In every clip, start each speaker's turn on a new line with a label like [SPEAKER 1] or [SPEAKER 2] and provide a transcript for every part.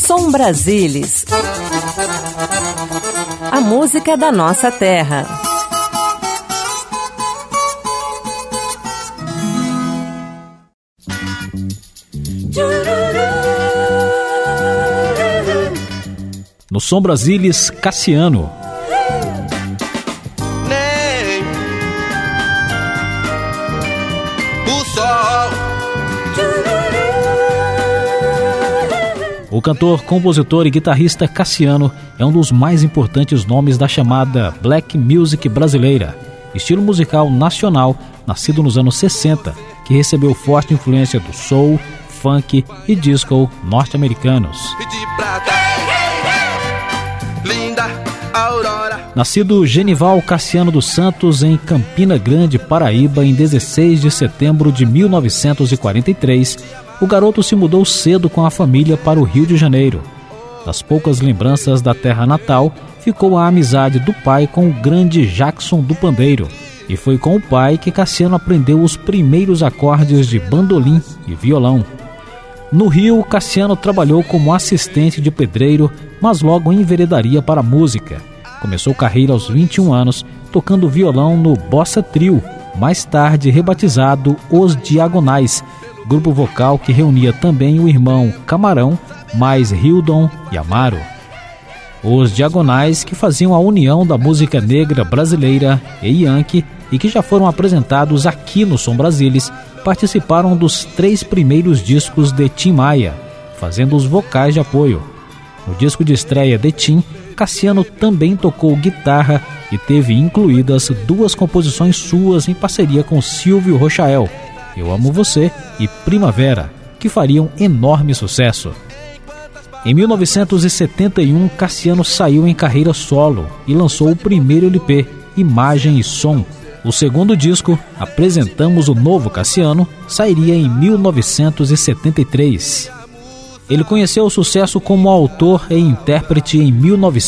[SPEAKER 1] Som Brasilis. A música da nossa terra.
[SPEAKER 2] No Som Brasilis, Cassiano. O cantor, compositor e guitarrista Cassiano é um dos mais importantes nomes da chamada Black Music brasileira, estilo musical nacional nascido nos anos 60, que recebeu forte influência do soul, funk e disco norte-americanos. Nascido Genival Cassiano dos Santos em Campina Grande, Paraíba, em 16 de setembro de 1943, o garoto se mudou cedo com a família para o Rio de Janeiro. Das poucas lembranças da terra natal, ficou a amizade do pai com o grande Jackson do Pandeiro. E foi com o pai que Cassiano aprendeu os primeiros acordes de bandolim e violão. No Rio, Cassiano trabalhou como assistente de pedreiro, mas logo enveredaria para a música. Começou carreira aos 21 anos, tocando violão no Bossa Trio, mais tarde rebatizado Os Diagonais, grupo vocal que reunia também o irmão Camarão, mais Hildon e Amaro. Os Diagonais, que faziam a união da música negra brasileira e Yankee e que já foram apresentados aqui no Som Brasilis, participaram dos 3 primeiros discos de Tim Maia, fazendo os vocais de apoio. No disco de estreia de Tim, Cassiano também tocou guitarra e teve incluídas 2 composições suas em parceria com Silvio Rochael, Eu Amo Você e Primavera, que fariam enorme sucesso. Em 1971, Cassiano saiu em carreira solo e lançou o primeiro LP, Imagem e Som. O segundo disco, Apresentamos o Novo Cassiano, sairia em 1973. Ele conheceu o sucesso como autor e intérprete em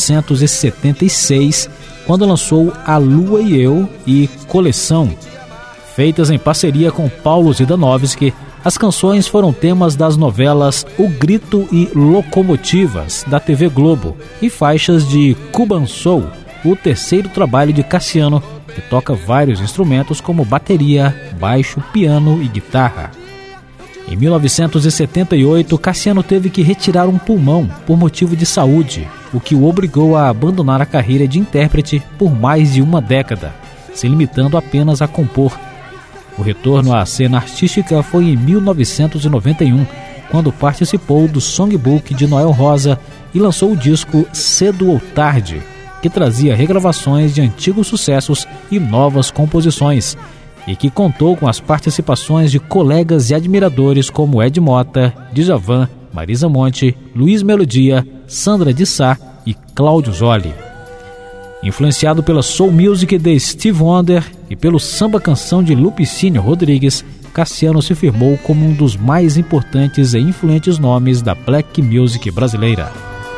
[SPEAKER 2] 1976, quando lançou A Lua e Eu e Coleção. Feitas em parceria com Paulo Zidanovski, as canções foram temas das novelas O Grito e Locomotivas, da TV Globo, e faixas de Cuban Soul, o terceiro trabalho de Cassiano, que toca vários instrumentos como bateria, baixo, piano e guitarra. Em 1978, Cassiano teve que retirar um pulmão por motivo de saúde, o que o obrigou a abandonar a carreira de intérprete por mais de uma década, se limitando apenas a compor. O retorno à cena artística foi em 1991, quando participou do Songbook de Noel Rosa e lançou o disco Cedo ou Tarde, que trazia regravações de antigos sucessos e novas composições, e que contou com as participações de colegas e admiradores como Ed Mota, Djavan, Marisa Monte, Luiz Melodia, Sandra de Sá e Cláudio Zoli. Influenciado pela soul music de Steve Wonder e pelo samba-canção de Lupicínio Rodrigues, Cassiano se firmou como um dos mais importantes e influentes nomes da black music brasileira.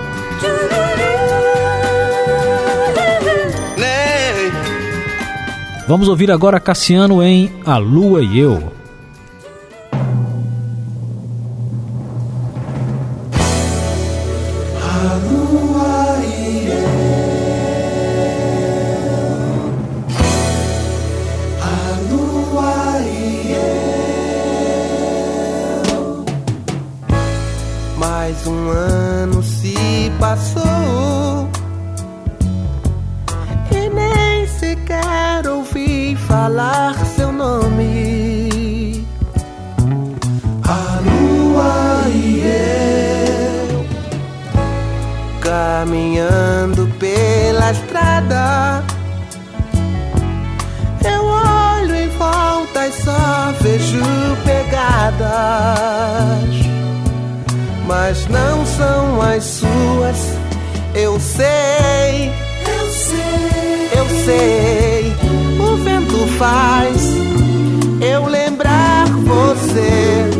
[SPEAKER 2] Vamos ouvir agora Cassiano em A Lua e Eu.
[SPEAKER 3] Mais um ano se passou e nem sequer ouvi falar seu nome. A lua e eu, caminhando pela estrada, eu olho em volta e só vejo pegadas, mas não são as suas. Eu sei, o vento faz eu lembrar você.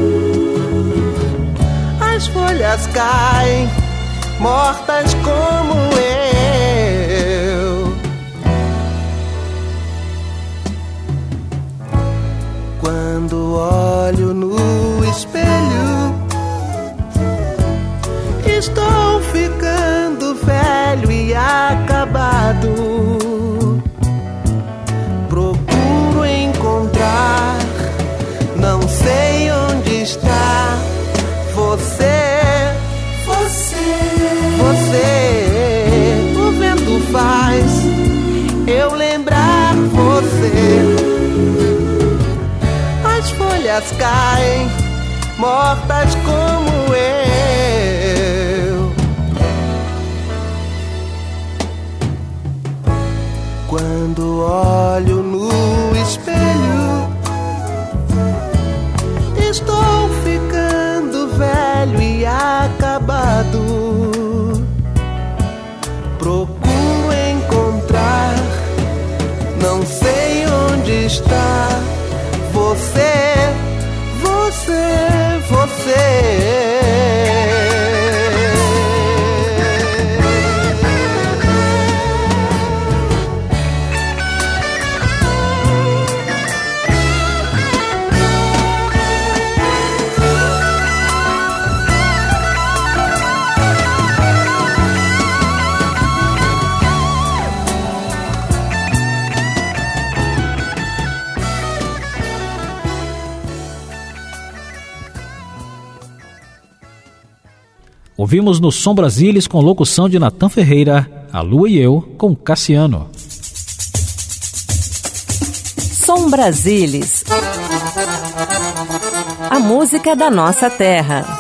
[SPEAKER 3] As folhas caem, mortas como eu. Quando olho no espelho, estou folhas caem, mortas como eu. Quando olho no espelho, estou ficando velho e acabado. Procuro encontrar, não sei onde está você, você, você.
[SPEAKER 2] Ouvimos no Som Brasilis, com locução de Natan Ferreira, A Lua e Eu, com Cassiano.
[SPEAKER 1] Som Brasilis, a música da nossa terra.